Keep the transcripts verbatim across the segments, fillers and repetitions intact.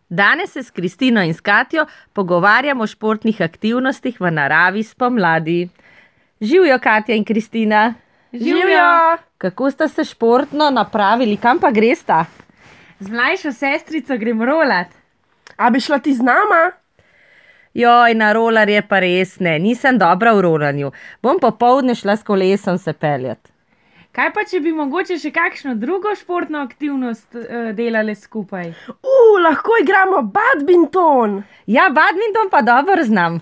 Danes se s Kristino in s Katjo pogovarjamo o športnih aktivnostih v naravi spomladi. Živjo, Katja in Kristina. Živjo! Kako sta se športno napravili? Kam pa gresta? Z mlajšo sestrico grem rolat. A bi šla ti z nama? Joj, na rolarje pa res ne. Nisem dobra v rolanju. Bom popoldne šla s kolesom se peljat. Kaj pa, če bi mogoče še kakšno drugo športno aktivnost uh, delali skupaj? Uh, lahko igramo badminton. Ja, badminton pa dobro znam.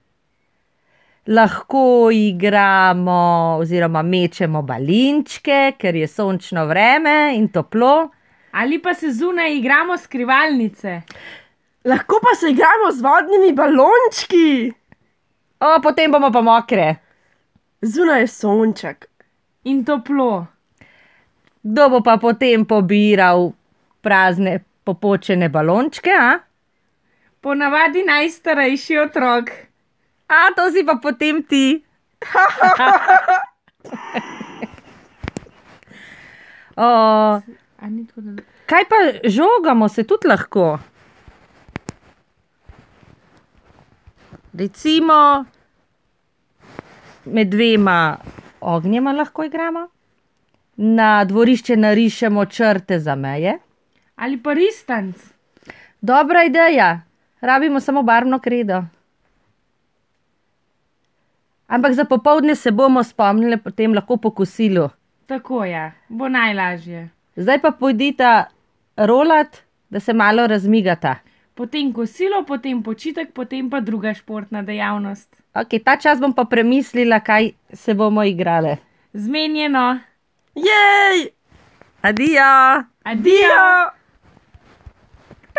Lahko igramo oziroma mečemo balinčke, ker je sončno vreme in toplo. Ali pa se zunaj igramo skrivalnice. Lahko pa se igramo z vodnimi balončki. O, potem bomo pa mokre. Zunaj je sonček. In toplo. Kdo bo pa potem pobiral prazne popočene balončke, a? Ponavadi najstarejši otrok. A, to si pa potem ti. o, A ni tako, da... kaj pa žogamo se tudi lahko? Recimo med dvema ognjema lahko igramo. Na dvorišče narišemo črte za meje. Ali pa ristanc. Dobra ideja. Rabimo samo barvno kredo. Ampak za popoldne se bomo spomnili potem lahko po kosilu. Tako je, bo najlažje. Zdaj pa pojdita rolat, da se malo razmigata. Potem kosilo, potem počitek, potem pa druga športna dejavnost. Ok, ta čas bom pa premislila, kaj se bomo igrale. Zmenjeno. Jej! Adijo! Adijo!